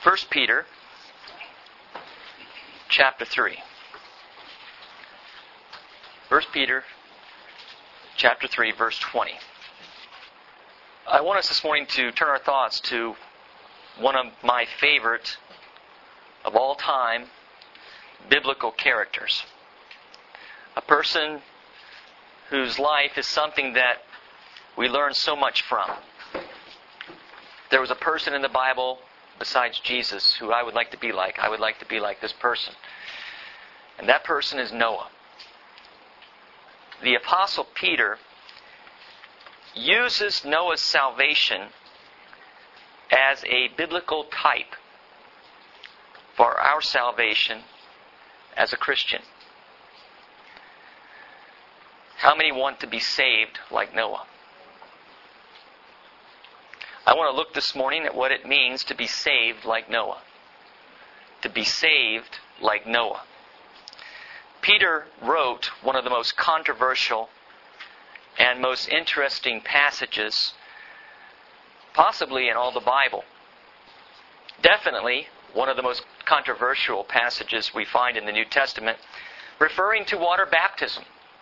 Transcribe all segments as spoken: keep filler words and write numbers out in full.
First Peter chapter three. First Peter chapter three, verse twenty. I want us this morning to turn our thoughts to one of my favorite of all time biblical characters. A person whose life is something that we learn so much from. There was a person in the Bible besides Jesus who I would like to be like. I would like to be like this person. And that person is Noah. The Apostle Peter uses Noah's salvation as a biblical type for our salvation as a Christian. How many want to be saved like Noah? I want to look this morning at what it means to be saved like Noah. To be saved like Noah. Peter wrote one of the most controversial and most interesting passages possibly in all the Bible. Definitely one of the most controversial passages we find in the New Testament, referring to water baptism.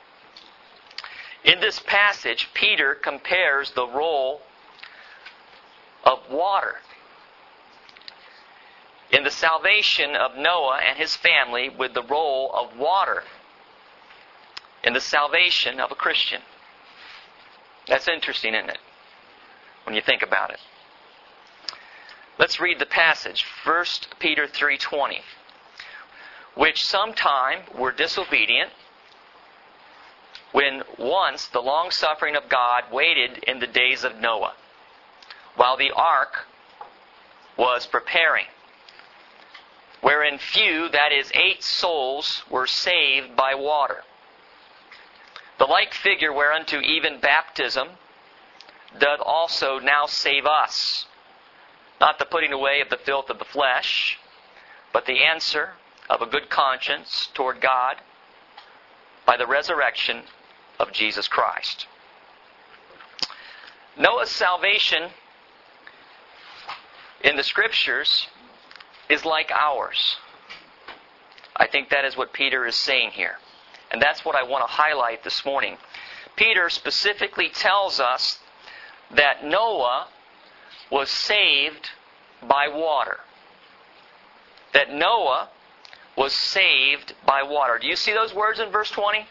In this passage, Peter compares the role of water in the salvation of Noah and his family with the role of water in the salvation of a Christian. That's interesting, isn't it? When you think about it. Let's read the passage. First Peter three twenty. Which sometime were disobedient, when once the long-suffering of God waited in the days of Noah, while the ark was preparing, wherein few, that is, eight souls, were saved by water. The like figure whereunto even baptism doth also now save us, not the putting away of the filth of the flesh, but the answer of a good conscience toward God by the resurrection of Jesus Christ. Noah's salvation in the Scriptures is like ours. I think that is what Peter is saying here. And that's what I want to highlight this morning. Peter specifically tells us that Noah was saved by water. That Noah was saved by water. Do you see those words in verse twenty?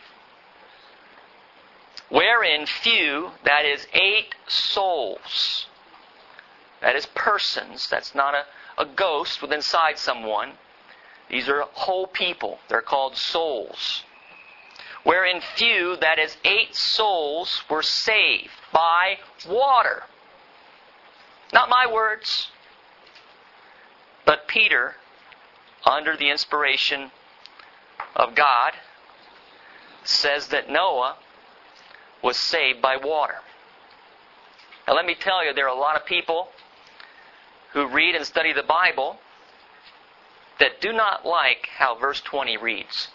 Wherein few, that is, eight souls. That is persons. That's not a, a ghost within inside someone. These are whole people. They're called souls. Wherein few, that is, eight souls were saved by water. Not my words. But Peter, under the inspiration of God, says that Noah was saved by water. Now let me tell you, there are a lot of people who read and study the Bible that do not like how verse twenty reads.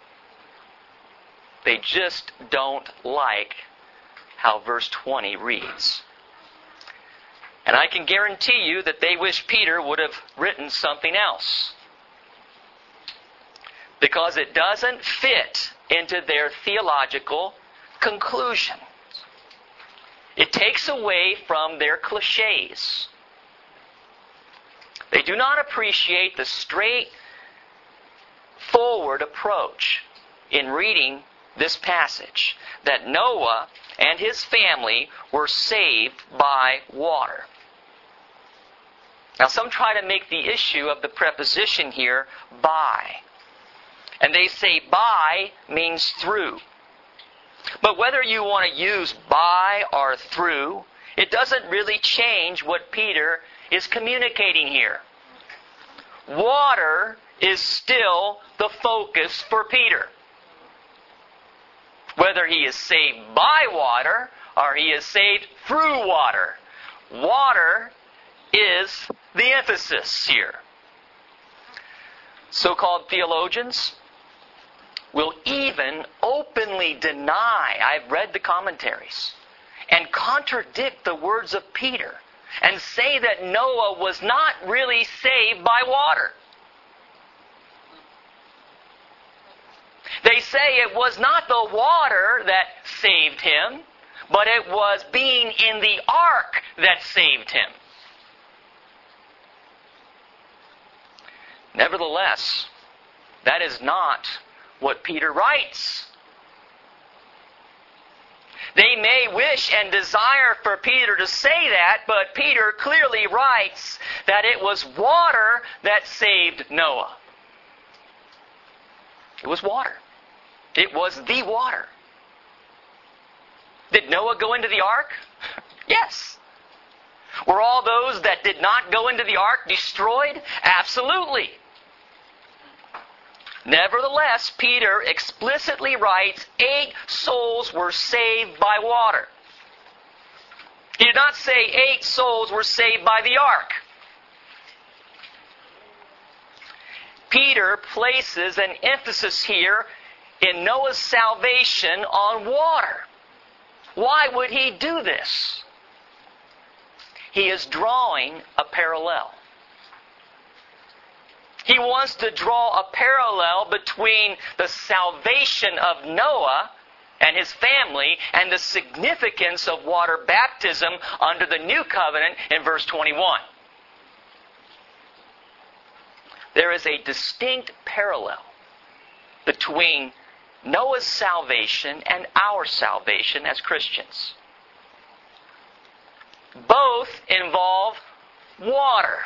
They just don't like how verse twenty reads. And I can guarantee you that they wish Peter would have written something else. Because it doesn't fit into their theological conclusion. It takes away from their cliches. They do not appreciate the straightforward approach in reading this passage, that Noah and his family were saved by water. Now some try to make the issue of the preposition here, by. And they say by means through. But whether you want to use by or through, it doesn't really change what Peter is communicating here. Water is still the focus for Peter. Whether he is saved by water or he is saved through water, water is the emphasis here. So-called theologians will even openly deny, I've read the commentaries, and contradict the words of Peter and say that Noah was not really saved by water. They say it was not the water that saved him, but it was being in the ark that saved him. Nevertheless, that is not what Peter writes. They may wish and desire for Peter to say that, but Peter clearly writes that it was water that saved Noah. It was water. It was the water. Did Noah go into the ark? Yes. Were all those that did not go into the ark destroyed? Absolutely. Nevertheless, Peter explicitly writes, eight souls were saved by water. He did not say eight souls were saved by the ark. Peter places an emphasis here in Noah's salvation on water. Why would he do this? He is drawing a parallel. He wants to draw a parallel between the salvation of Noah and his family and the significance of water baptism under the new covenant in verse twenty-one. There is a distinct parallel between Noah's salvation and our salvation as Christians. Both involve water.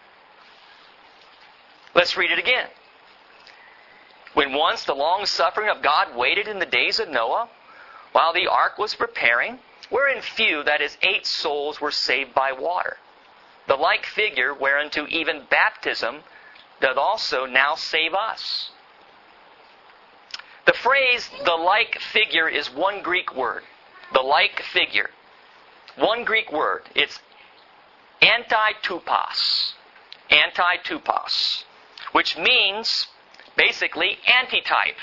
Let's read it again. When once the long-suffering of God waited in the days of Noah, while the ark was preparing, wherein few, that is, eight souls, were saved by water. The like figure whereunto even baptism doth also now save us. The phrase, the like figure, is one Greek word. The like figure. One Greek word. It's antitupos. Antitupos. Which means, basically, antitype.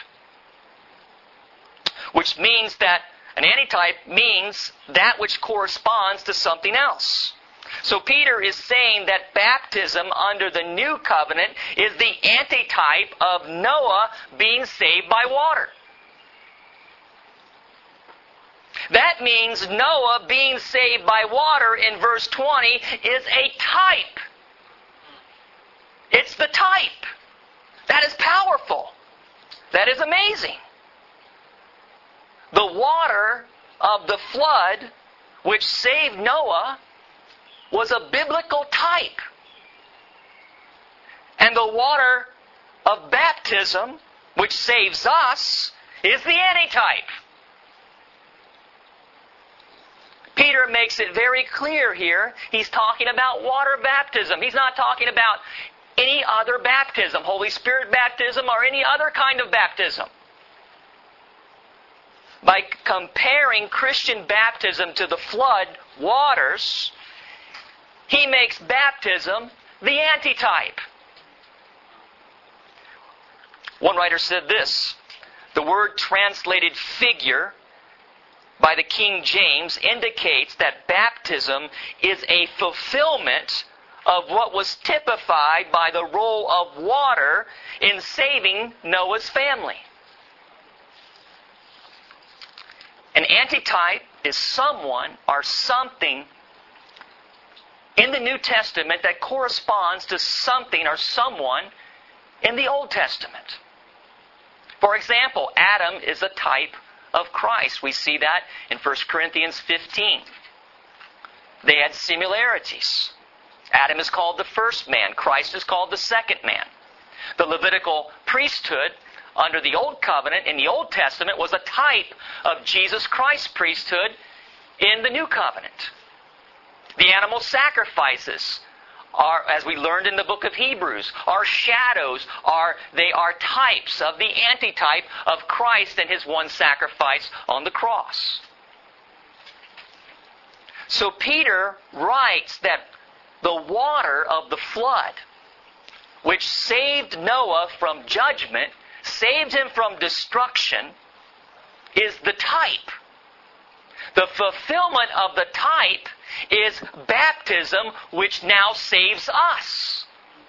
Which means that an antitype means that which corresponds to something else. So Peter is saying that baptism under the new covenant is the antitype of Noah being saved by water. That means Noah being saved by water in verse twenty is a type. It's the type. That is powerful. That is amazing. The water of the flood which saved Noah was a biblical type. And the water of baptism, which saves us, is the antitype. Peter makes it very clear here. He's talking about water baptism. He's not talking about any other baptism, Holy Spirit baptism, or any other kind of baptism. By comparing Christian baptism to the flood waters, he makes baptism the antitype. One writer said this: the word translated figure by the King James indicates that baptism is a fulfillment of what was typified by the role of water in saving Noah's family. An antitype is someone or something in the New Testament that corresponds to something or someone in the Old Testament. For example, Adam is a type of Christ. We see that in First Corinthians fifteen. They had similarities. Adam is called the first man. Christ is called the second man. The Levitical priesthood under the Old Covenant in the Old Testament was a type of Jesus Christ's priesthood in the New Covenant. The animal sacrifices are, as we learned in the book of Hebrews, are shadows, are they are types of the antitype of Christ and His one sacrifice on the cross. So Peter writes that the water of the flood, which saved Noah from judgment, saved him from destruction, is the type. The fulfillment of the type is baptism, which now saves us.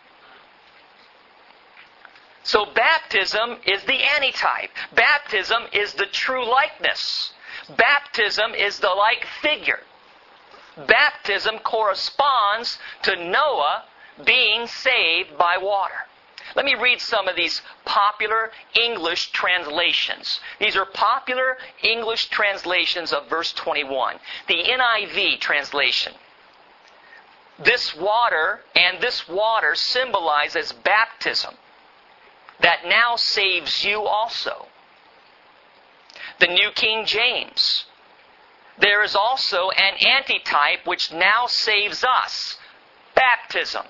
So baptism is the antitype. Baptism is the true likeness. Baptism is the like figure. Baptism corresponds to Noah being saved by water. Let me read some of these popular English translations. These are popular English translations of verse twenty-one. The N I V translation. This water and this water symbolizes baptism that now saves you also. The New King James. There is also an antitype which now saves us. Baptism.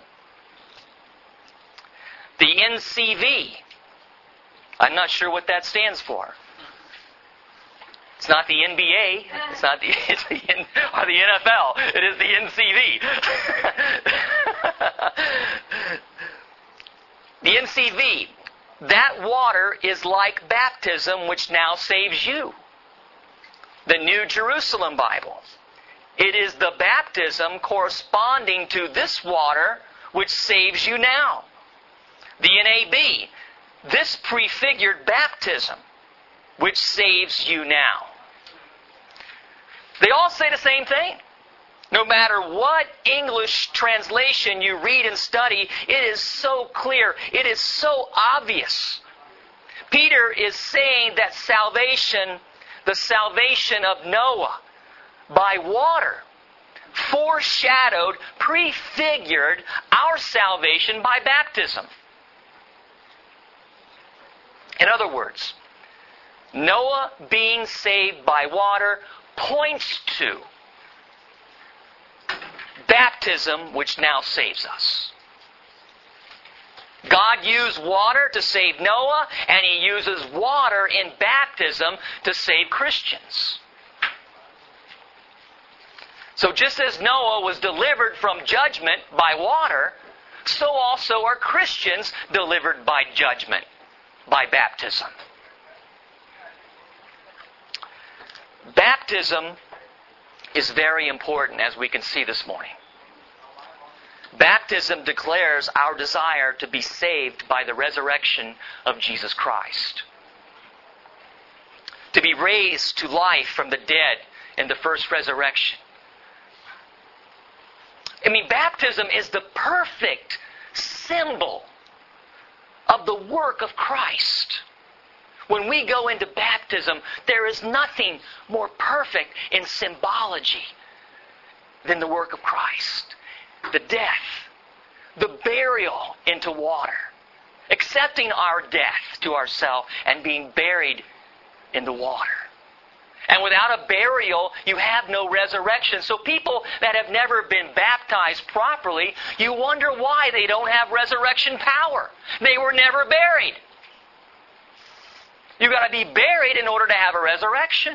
The N C V. I'm not sure what that stands for. It's not the N B A. It's not the, it's the N, or the N F L. It is the N C V. The N C V. That water is like baptism, which now saves you. The New Jerusalem Bible. It is the baptism corresponding to this water which saves you now. The N A B. This prefigured baptism which saves you now. They all say the same thing. No matter what English translation you read and study, it is so clear. It is so obvious. Peter is saying that salvation, the salvation of Noah by water, foreshadowed, prefigured our salvation by baptism. In other words, Noah being saved by water points to baptism, which now saves us. God used water to save Noah, and He uses water in baptism to save Christians. So just as Noah was delivered from judgment by water, so also are Christians delivered by judgment by baptism. Baptism is very important, as we can see this morning. Baptism declares our desire to be saved by the resurrection of Jesus Christ. To be raised to life from the dead in the first resurrection. I mean, baptism is the perfect symbol of the work of Christ. When we go into baptism, there is nothing more perfect in symbology than the work of Christ. The death, the burial into water, accepting our death to ourselves and being buried in the water. And without a burial, you have no resurrection. So people that have never been baptized properly, you wonder why they don't have resurrection power. They were never buried. You've got to be buried in order to have a resurrection.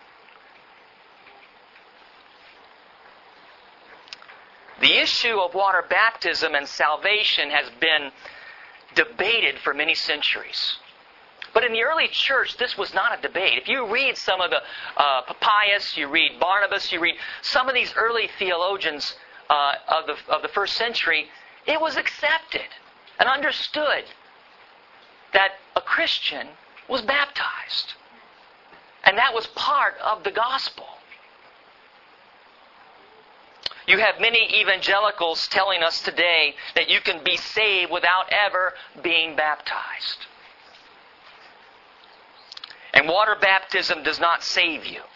The issue of water baptism and salvation has been debated for many centuries. But in the early church, this was not a debate. If you read some of the uh, Papias, you read Barnabas, you read some of these early theologians uh, of the of the first century, it was accepted and understood that a Christian was baptized. And that was part of the gospel. You have many evangelicals telling us today that you can be saved without ever being baptized. And water baptism does not save you.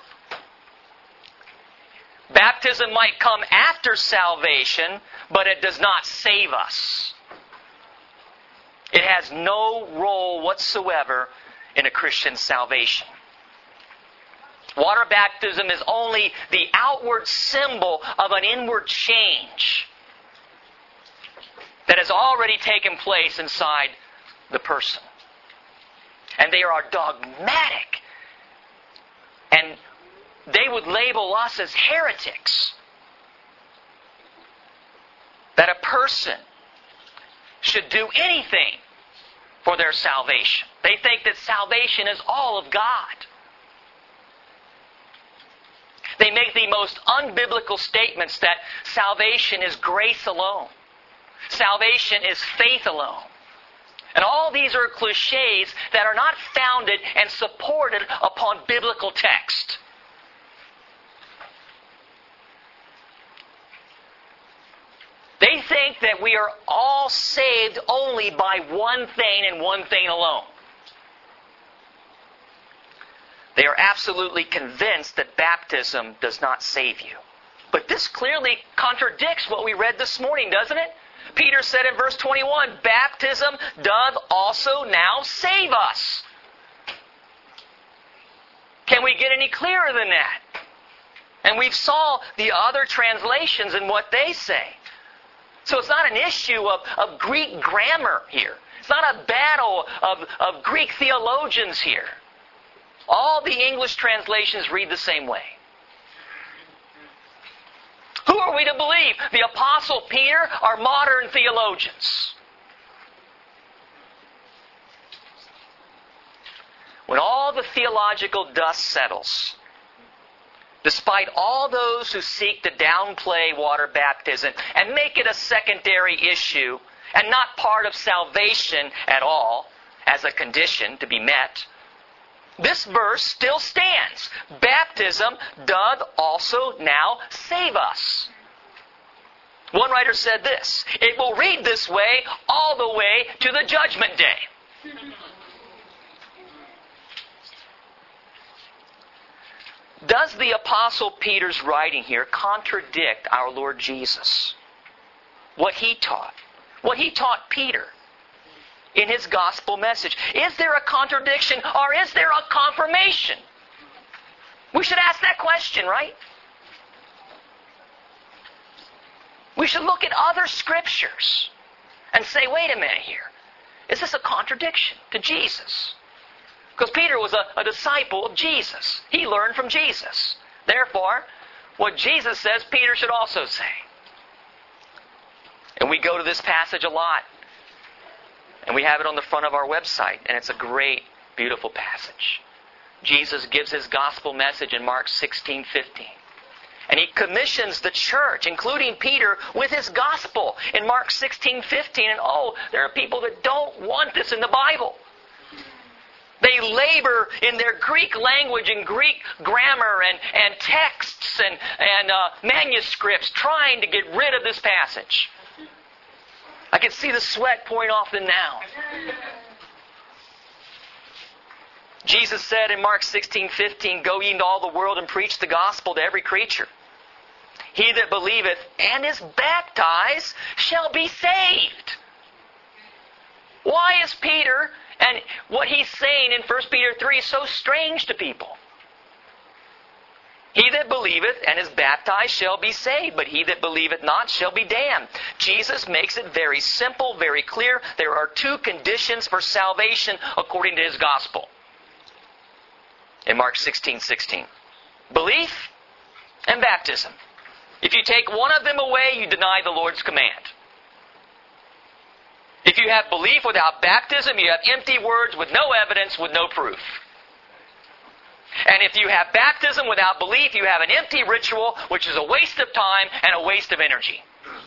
Baptism might come after salvation, but it does not save us. It has no role whatsoever in a Christian's salvation. Water baptism is only the outward symbol of an inward change that has already taken place inside the person. And they are dogmatic. And they would label us as heretics. That a person should do anything for their salvation. They think that salvation is all of God. They make the most unbiblical statements that salvation is grace alone. Salvation is faith alone. And all these are cliches that are not founded and supported upon biblical text. They think that we are all saved only by one thing and one thing alone. They are absolutely convinced that baptism does not save you. But this clearly contradicts what we read this morning, doesn't it? Peter said in verse twenty-one, baptism doth also now save us. Can we get any clearer than that? And we've saw the other translations and what they say. So it's not an issue of, of Greek grammar here. It's not a battle of, of Greek theologians here. All the English translations read the same way. Who are we to believe? The Apostle Peter or modern theologians? When all the theological dust settles, despite all those who seek to downplay water baptism and make it a secondary issue and not part of salvation at all as a condition to be met, this verse still stands. Baptism doth also now save us. One writer said this, it will read this way all the way to the judgment day. Does the Apostle Peter's writing here contradict our Lord Jesus? What he taught? What he taught Peter in his gospel message? Is there a contradiction or is there a confirmation? We should ask that question, right? We should look at other scriptures and say, wait a minute here. Is this a contradiction to Jesus? Because Peter was a, a disciple of Jesus. He learned from Jesus. Therefore, what Jesus says, Peter should also say. And we go to this passage a lot. And we have it on the front of our website. And it's a great, beautiful passage. Jesus gives his gospel message in Mark sixteen fifteen. And he commissions the church, including Peter, with his gospel in Mark sixteen fifteen. And oh, there are people that don't want this in the Bible. They labor in their Greek language and Greek grammar and, and texts and, and uh, manuscripts trying to get rid of this passage. I can see the sweat pouring off them now. Jesus said in Mark sixteen fifteen, go ye into all the world and preach the gospel to every creature. He that believeth and is baptized shall be saved. Why is Peter and what he's saying in First Peter three so strange to people? He that believeth and is baptized shall be saved, but he that believeth not shall be damned. Jesus makes it very simple, very clear. There are two conditions for salvation according to his gospel. In Mark sixteen sixteen. Belief and baptism. If you take one of them away, you deny the Lord's command. If you have belief without baptism, you have empty words with no evidence, with no proof. And if you have baptism without belief, you have an empty ritual, which is a waste of time and a waste of energy.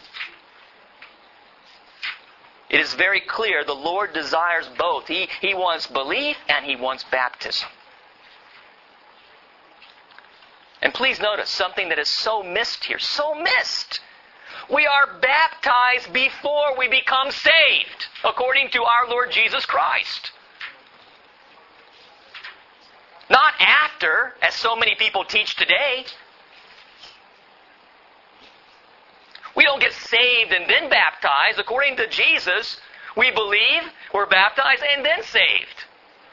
It is very clear the Lord desires both. He, he wants belief and He wants baptism. And please notice something that is so missed here. So missed. We are baptized before we become saved, according to our Lord Jesus Christ. Not after, as so many people teach today. We don't get saved and then baptized. According to Jesus, we believe, we're baptized, and then saved.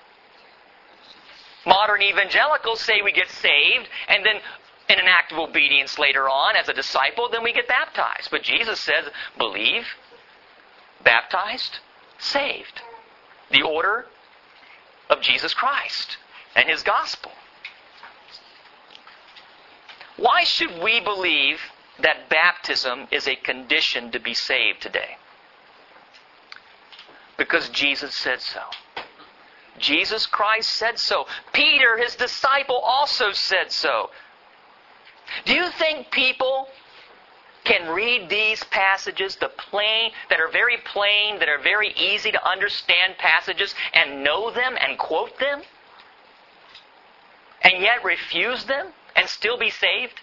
Modern evangelicals say we get saved, and then in an act of obedience later on as a disciple, then we get baptized. But Jesus says, believe, baptized, saved. The order of Jesus Christ and His gospel. Why should we believe that baptism is a condition to be saved today? Because Jesus said so. Jesus Christ said so. Peter, His disciple, also said so. Do you think people can read these passages, the plain, that are very plain, that are very easy to understand passages, and know them and quote them, and yet refuse them and still be saved?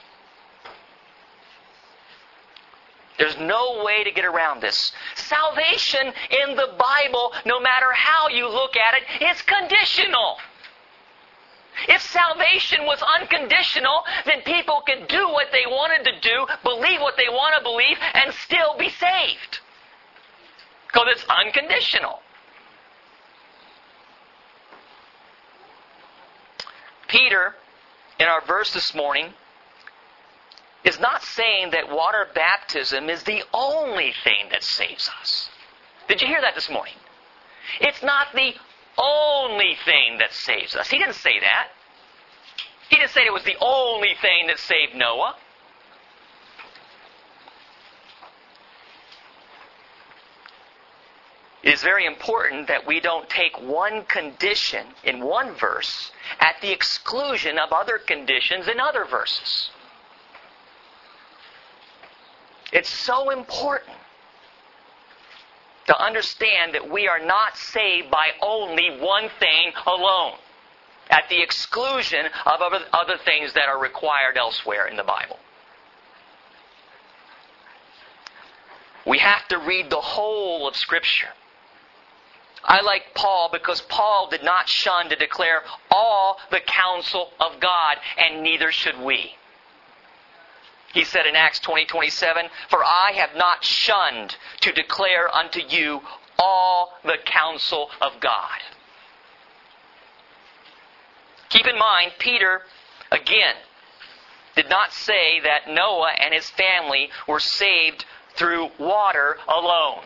There's no way to get around this. Salvation in the Bible, no matter how you look at it, is conditional. If salvation was unconditional, then people could do what they wanted to do, believe what they want to believe, and still be saved. Because it's unconditional. Peter, in our verse this morning, is not saying that water baptism is the only thing that saves us. Did you hear that this morning? It's not the only thing that saves us. He didn't say that. He didn't say it was the only thing that saved Noah. It is very important that we don't take one condition in one verse at the exclusion of other conditions in other verses. It's so important to understand that we are not saved by only one thing alone, at the exclusion of other, other things that are required elsewhere in the Bible. We have to read the whole of Scripture. I like Paul because Paul did not shun to declare all the counsel of God, and neither should we. He said in Acts twenty twenty-seven, "For I have not shunned to declare unto you all the counsel of God." Keep in mind, Peter, again, did not say that Noah and his family were saved through water alone.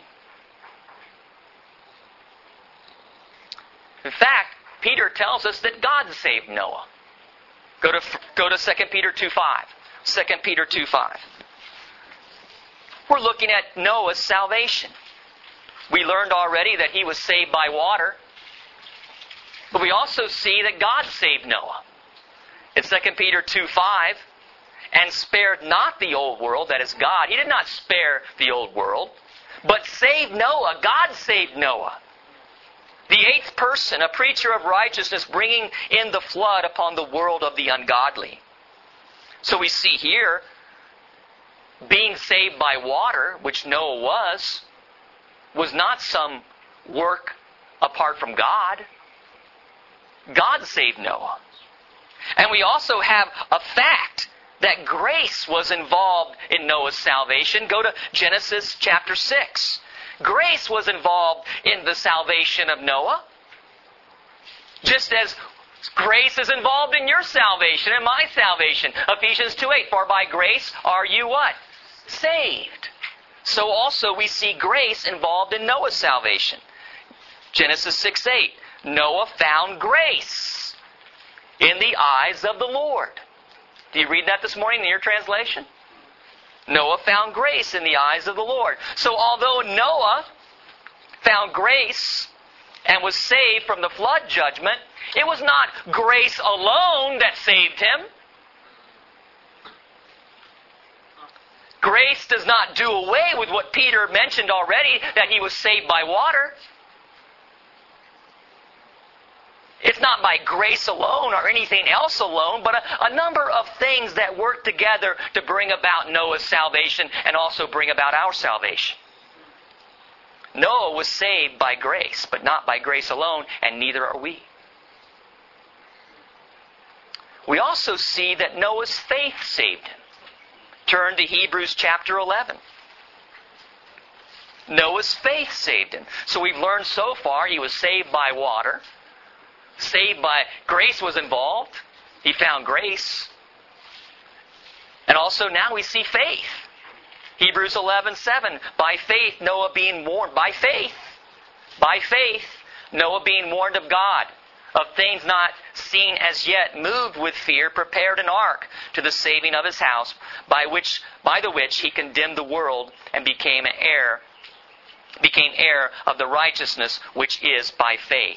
In fact, Peter tells us that God saved Noah. Go to, go to Second Peter two five. Second Peter two five. We're looking at Noah's salvation. We learned already that he was saved by water. But we also see that God saved Noah. In Second Peter two five, "And spared not the old world," that is God. He did not spare the old world, but saved Noah. God saved Noah. The eighth person, a preacher of righteousness, bringing in the flood upon the world of the ungodly. So we see here, being saved by water, which Noah was, was not some work apart from God. God saved Noah. And we also have a fact that grace was involved in Noah's salvation. Go to Genesis chapter six. Grace was involved in the salvation of Noah. Just as grace is involved in your salvation and my salvation. Ephesians two eight, "For by grace are you" what? Saved. So also we see grace involved in Noah's salvation. Genesis six eight, "Noah found grace in the eyes of the Lord." Do you read that this morning in your translation? Noah found grace in the eyes of the Lord. So although Noah found grace and was saved from the flood judgment, it was not grace alone that saved him. Grace does not do away with what Peter mentioned already, that he was saved by water. It's not by grace alone or anything else alone, but a, a number of things that work together to bring about Noah's salvation and also bring about our salvation. Noah was saved by grace, but not by grace alone, and neither are we. We also see that Noah's faith saved him. Turn to Hebrews chapter eleven. Noah's faith saved him. So we've learned so far he was saved by water. Saved by grace was involved. He found grace. And also now we see faith. Hebrews eleven seven. By faith Noah being warned. By faith. By faith Noah being warned of God, of things not seen as yet, moved with fear, prepared an ark to the saving of his house, by which by the which he condemned the world and became an heir, became heir of the righteousness which is by faith.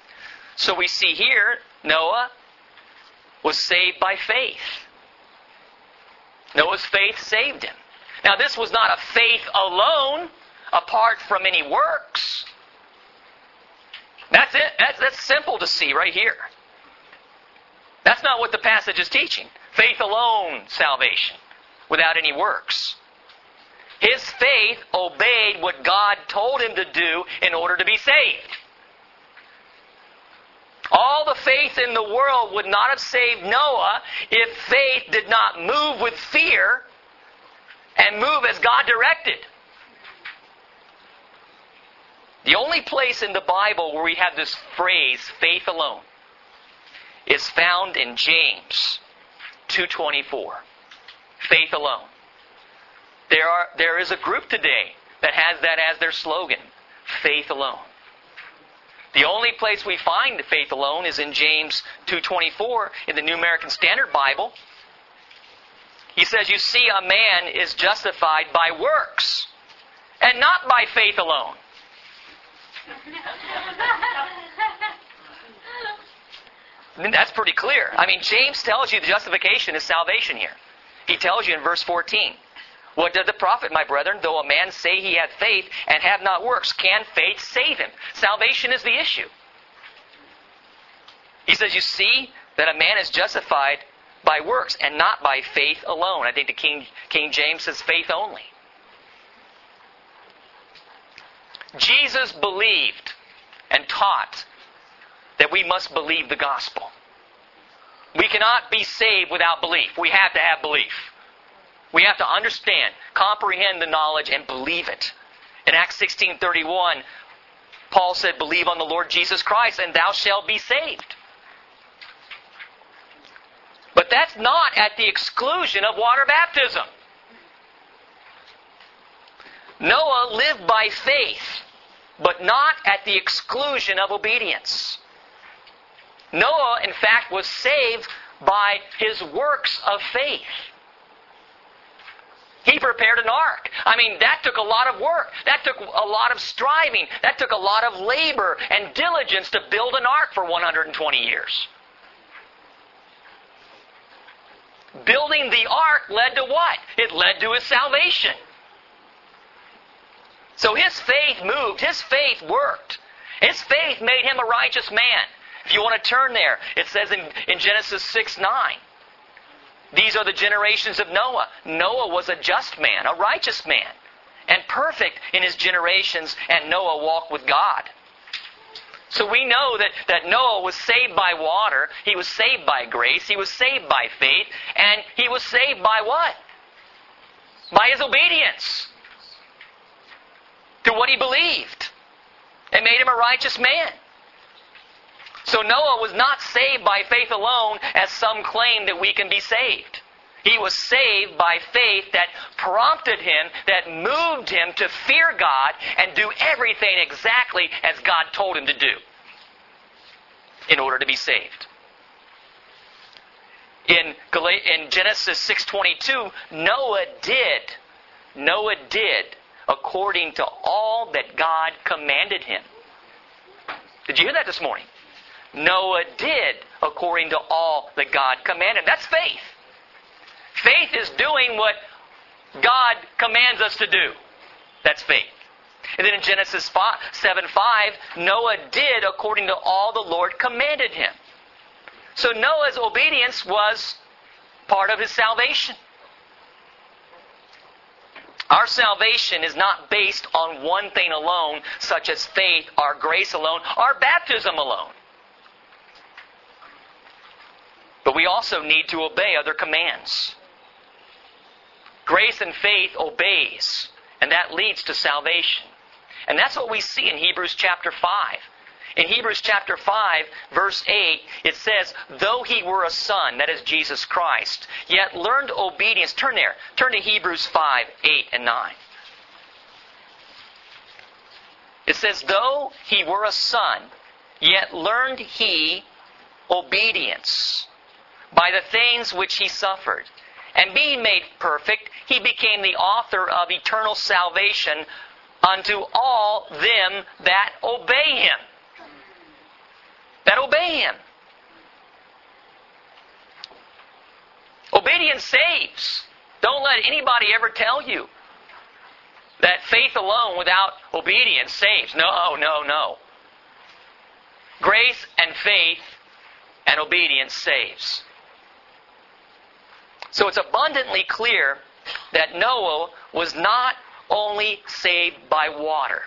So we see here, Noah was saved by faith. Noah's faith saved him. Now this was not a faith alone, apart from any works. That's it. That's, that's simple to see right here. That's not what the passage is teaching. Faith alone, salvation, without any works. His faith obeyed what God told him to do in order to be saved. All the faith in the world would not have saved Noah if faith did not move with fear and move as God directed. The only place in the Bible where we have this phrase, faith alone, is found in James two twenty-four. Faith alone. There are there is a group today that has that as their slogan, faith alone. The only place we find faith alone is in James two twenty-four in the New American Standard Bible. He says, you see, a man is justified by works and not by faith alone. That's pretty clear. I mean, James tells you the justification is salvation here. He tells you in verse fourteen, what does the profit, my brethren, though a man say he hath faith and have not works? Can faith save him? Salvation is the issue. He says, you see that a man is justified by works and not by faith alone. I think the King, King James says faith only. Jesus believed and taught that we must believe the gospel. We cannot be saved without belief. We have to have belief. We have to understand, comprehend the knowledge, and believe it. In Acts sixteen thirty-one, Paul said, believe on the Lord Jesus Christ and thou shalt be saved. But that's not at the exclusion of water baptism. Noah lived by faith, but not at the exclusion of obedience. Noah, in fact, was saved by his works of faith. He prepared an ark. I mean, that took a lot of work. That took a lot of striving. That took a lot of labor and diligence to build an ark for one hundred twenty years. Building the ark led to what? It led to his salvation. So his faith moved. His faith worked. His faith made him a righteous man. If you want to turn there, it says in, in Genesis six nine. These are the generations of Noah. Noah was a just man, a righteous man, and perfect in his generations, and Noah walked with God. So we know that, that Noah was saved by water, he was saved by grace, he was saved by faith, and he was saved by what? By his obedience to what he believed. It made him a righteous man. So Noah was not saved by faith alone, as some claim that we can be saved. He was saved by faith that prompted him, that moved him to fear God and do everything exactly as God told him to do in order to be saved. In, in Genesis six twenty-two, Noah did, Noah did according to all that God commanded him. Did you hear that this morning? Noah did according to all that God commanded. That's faith. Faith is doing what God commands us to do. That's faith. And then in Genesis seven five, Noah did according to all the Lord commanded him. So Noah's obedience was part of his salvation. Our salvation is not based on one thing alone, such as faith, or grace alone, or baptism alone. But we also need to obey other commands. Grace and faith obeys, and that leads to salvation. And that's what we see in Hebrews chapter five. In Hebrews chapter five, verse eight, it says, though he were a son, that is Jesus Christ, yet learned obedience. Turn there. Turn to Hebrews five, eight, and nine. It says, though he were a son, yet learned he obedience by the things which he suffered. And being made perfect, he became the author of eternal salvation unto all them that obey him. That obey him. Obedience saves. Don't let anybody ever tell you that faith alone without obedience saves. No, no, no. Grace and faith and obedience saves. So it's abundantly clear that Noah was not only saved by water.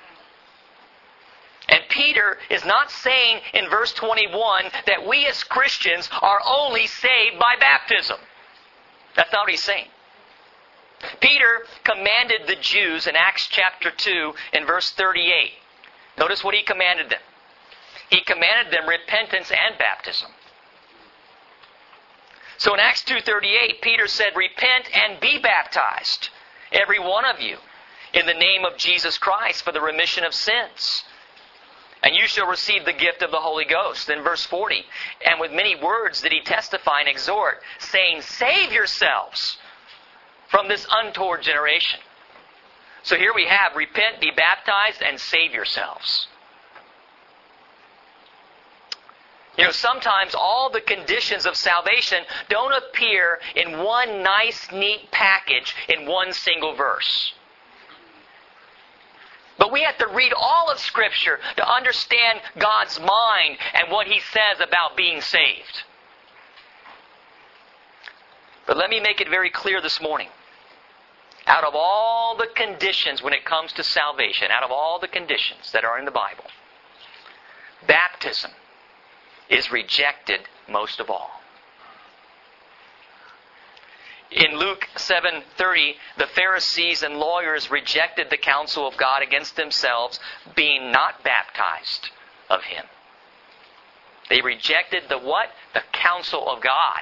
And Peter is not saying in verse twenty-one that we as Christians are only saved by baptism. That's not what he's saying. Peter commanded the Jews in Acts chapter two in verse thirty-eight. Notice what he commanded them. He commanded them repentance and baptism. So in Acts two thirty-eight, Peter said, "Repent and be baptized, every one of you, in the name of Jesus Christ for the remission of sins. And you shall receive the gift of the Holy Ghost." In verse forty, "And with many words did he testify and exhort, saying, Save yourselves from this untoward generation." So here we have, repent, be baptized, and save yourselves. You know, sometimes all the conditions of salvation don't appear in one nice, neat package in one single verse. But we have to read all of Scripture to understand God's mind and what He says about being saved. But let me make it very clear this morning. Out of all the conditions when it comes to salvation, out of all the conditions that are in the Bible, baptism is rejected most of all. In Luke seven thirty, the Pharisees and lawyers rejected the counsel of God against themselves, being not baptized of Him. They rejected the what? The counsel of God.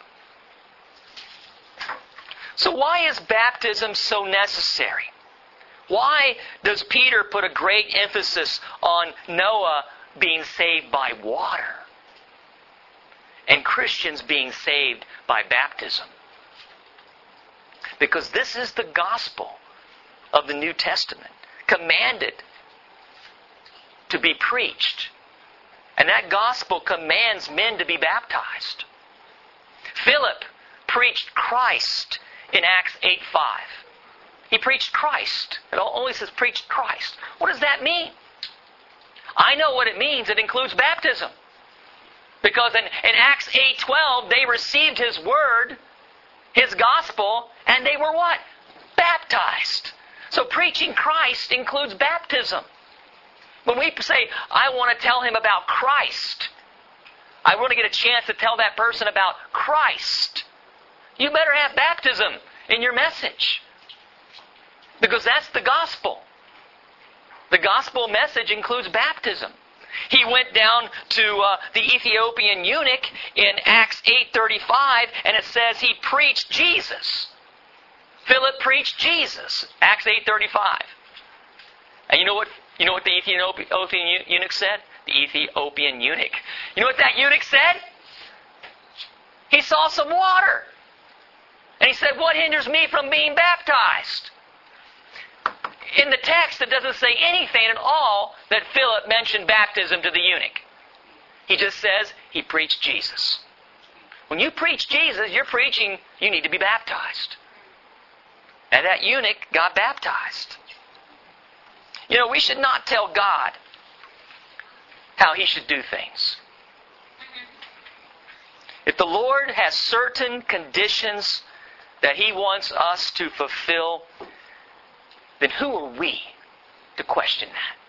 So why is baptism so necessary? Why does Peter put a great emphasis on Noah being saved by water and Christians being saved by baptism? Because this is the gospel of the New Testament, commanded to be preached. And that gospel commands men to be baptized. Philip preached Christ in Acts eight five. He preached Christ. It only says preached Christ. What does that mean? I know what it means. It includes baptism. Because in, in Acts eight twelve, they received His word, His gospel, and they were what? Baptized. So preaching Christ includes baptism. When we say, I want to tell him about Christ, I want to get a chance to tell that person about Christ, you better have baptism in your message. Because that's the gospel. The gospel message includes baptism. He went down to uh, the Ethiopian eunuch in Acts eight thirty-five, and it says he preached Jesus. Philip preached Jesus. Acts eight thirty-five. And you know what? You know what the Ethiopian eunuch said? The Ethiopian eunuch. You know what that eunuch said? He saw some water. And he said, "What hinders me from being baptized?" In the text, it doesn't say anything at all that Philip mentioned baptism to the eunuch. He just says he preached Jesus. When you preach Jesus, you're preaching you need to be baptized. And that eunuch got baptized. You know, we should not tell God how He should do things. If the Lord has certain conditions that He wants us to fulfill, then who are we to question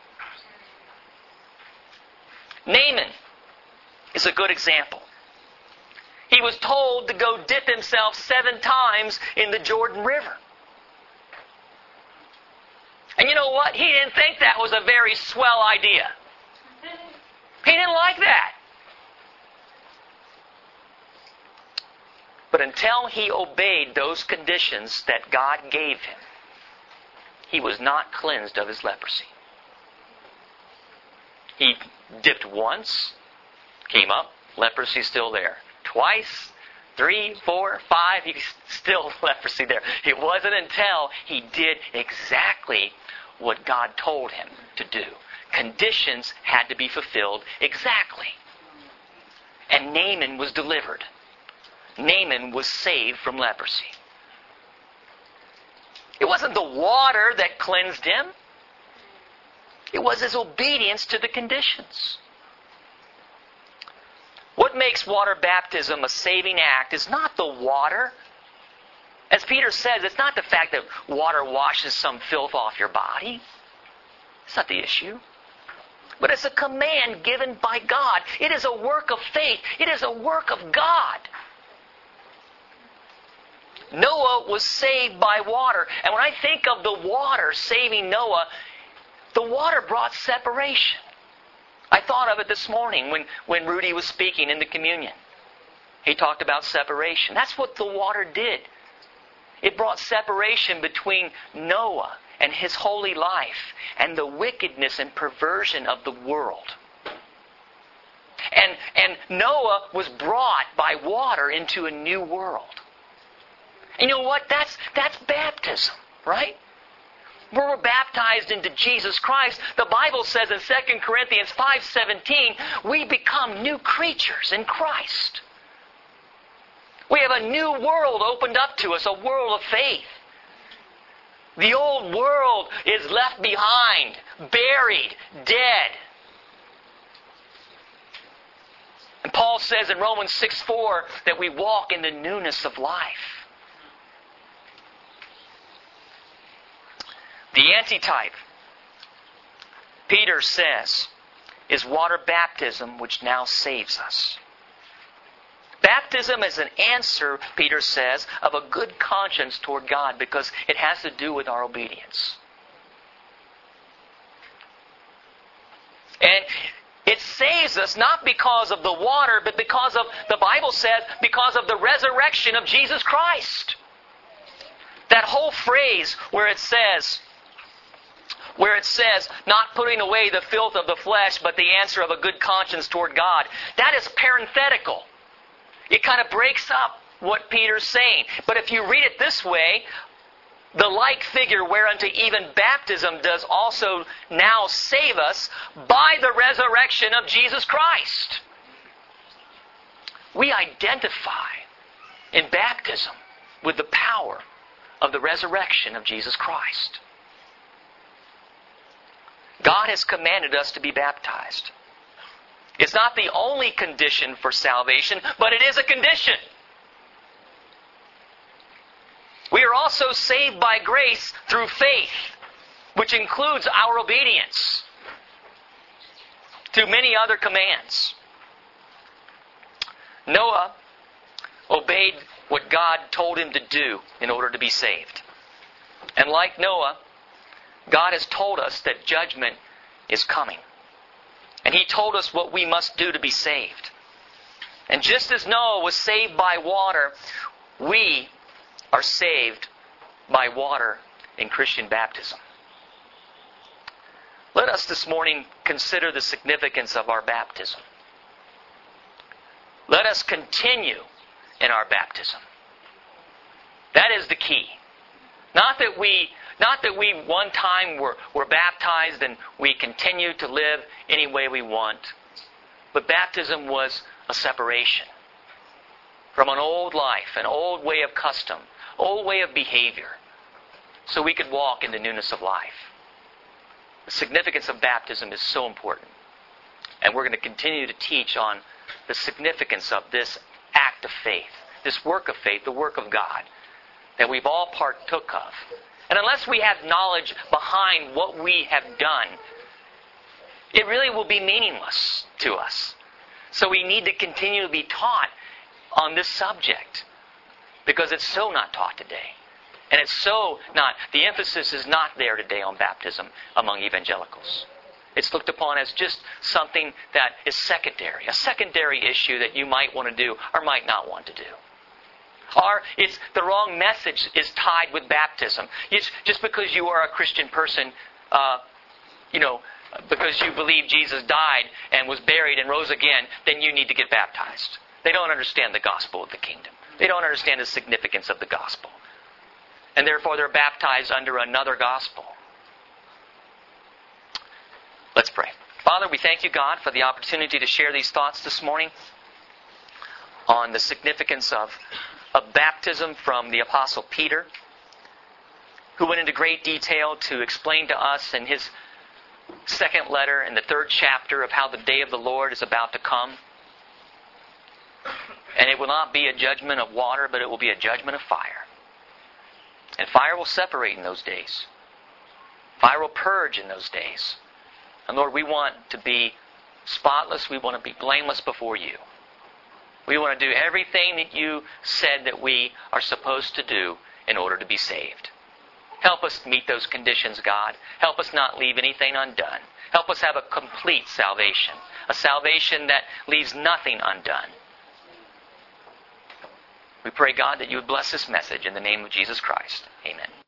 that? Naaman is a good example. He was told to go dip himself seven times in the Jordan River. And you know what? He didn't think that was a very swell idea. He didn't like that. But until he obeyed those conditions that God gave him, he was not cleansed of his leprosy. He dipped once, came up, leprosy still there. Twice, three, four, five, he's still leprosy there. It wasn't until he did exactly what God told him to do. Conditions had to be fulfilled exactly. And Naaman was delivered. Naaman was saved from leprosy. It wasn't the water that cleansed him. It was his obedience to the conditions. What makes water baptism a saving act is not the water. As Peter says, it's not the fact that water washes some filth off your body. It's not the issue. But it's a command given by God. It is a work of faith. It is a work of God. Noah was saved by water. And when I think of the water saving Noah, the water brought separation. I thought of it this morning when, when Rudy was speaking in the communion. He talked about separation. That's what the water did. It brought separation between Noah and his holy life and the wickedness and perversion of the world. And, and Noah was brought by water into a new world. You know what? That's, that's baptism, right? When we're baptized into Jesus Christ, the Bible says in Second Corinthians five seventeen, we become new creatures in Christ. We have a new world opened up to us, a world of faith. The old world is left behind, buried, dead. And Paul says in Romans six four that we walk in the newness of life. The antitype, Peter says, is water baptism, which now saves us. Baptism is an answer, Peter says, of a good conscience toward God because it has to do with our obedience. And it saves us not because of the water, but because of, the Bible says, because of the resurrection of Jesus Christ. That whole phrase where it says, where it says, not putting away the filth of the flesh, but the answer of a good conscience toward God, that is parenthetical. It kind of breaks up what Peter's saying. But if you read it this way, the like figure whereunto even baptism does also now save us by the resurrection of Jesus Christ. We identify in baptism with the power of the resurrection of Jesus Christ. God has commanded us to be baptized. It's not the only condition for salvation, but it is a condition. We are also saved by grace through faith, which includes our obedience to many other commands. Noah obeyed what God told him to do in order to be saved. And like Noah, God has told us that judgment is coming. And He told us what we must do to be saved. And just as Noah was saved by water, we are saved by water in Christian baptism. Let us this morning consider the significance of our baptism. Let us continue in our baptism. That is the key. Not that we Not that we one time were, were baptized and we continue to live any way we want. But baptism was a separation from an old life, an old way of custom, old way of behavior, so we could walk in the newness of life. The significance of baptism is so important. And we're going to continue to teach on the significance of this act of faith, this work of faith, the work of God, that we've all partook of. And unless we have knowledge behind what we have done, it really will be meaningless to us. So we need to continue to be taught on this subject because it's so not taught today. And it's so not, the emphasis is not there today on baptism among evangelicals. It's looked upon as just something that is secondary, a secondary issue that you might want to do or might not want to do. Or it's the wrong message is tied with baptism. It's just because you are a Christian person, uh, you know, because you believe Jesus died and was buried and rose again, then you need to get baptized. They don't understand the gospel of the kingdom. They don't understand the significance of the gospel. And therefore they're baptized under another gospel. Let's pray. Father, we thank you, God, for the opportunity to share these thoughts this morning on the significance of of baptism from the Apostle Peter. who went into great detail to explain to us in his second letter in the third chapter of how the day of the Lord is about to come. And it will not be a judgment of water, but it will be a judgment of fire. And fire will separate in those days. Fire will purge in those days. And Lord, we want to be spotless. We want to be blameless before you. We want to do everything that you said that we are supposed to do in order to be saved. Help us meet those conditions, God. Help us not leave anything undone. Help us have a complete salvation. A salvation that leaves nothing undone. We pray, God, that you would bless this message in the name of Jesus Christ. Amen.